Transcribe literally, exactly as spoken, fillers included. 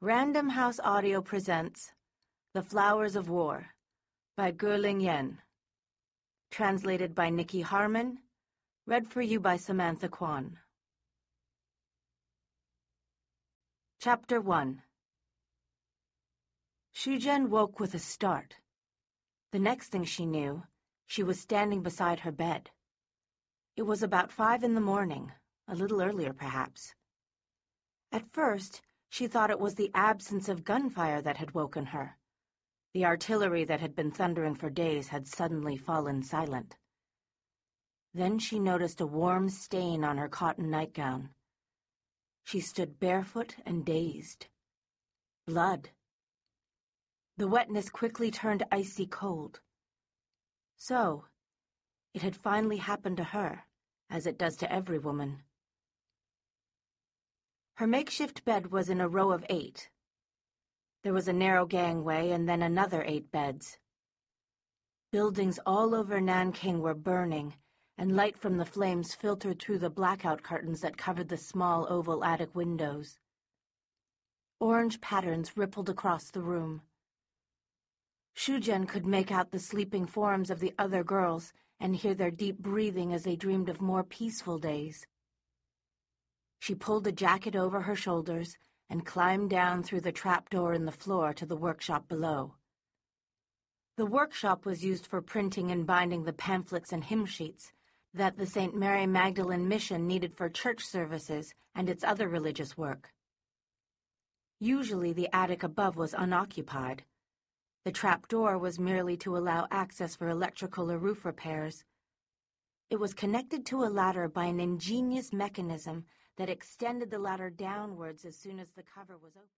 Random House Audio presents The Flowers of War by Guoling Yen. Translated by Nikki Harmon. Read for you by Samantha Kwan. Chapter one. Shujen woke with a start. The next thing she knew, she was standing beside her bed. It was about five in the morning, a little earlier perhaps. At first, she thought it was the absence of gunfire that had woken her. The artillery that had been thundering for days had suddenly fallen silent. Then she noticed a warm stain on her cotton nightgown. She stood barefoot and dazed. Blood. The wetness quickly turned icy cold. So, it had finally happened to her, as it does to every woman. Her makeshift bed was in a row of eight. There was a narrow gangway and then another eight beds. Buildings all over Nanking were burning, and light from the flames filtered through the blackout curtains that covered the small oval attic windows. Orange patterns rippled across the room. Shujen could make out the sleeping forms of the other girls and hear their deep breathing as they dreamed of more peaceful days. She pulled a jacket over her shoulders and climbed down through the trapdoor in the floor to the workshop below. The workshop was used for printing and binding the pamphlets and hymn sheets that the Saint Mary Magdalene Mission needed for church services and its other religious work. Usually the attic above was unoccupied. The trapdoor was merely to allow access for electrical or roof repairs. It was connected to a ladder by an ingenious mechanism that extended the ladder downwards as soon as the cover was open.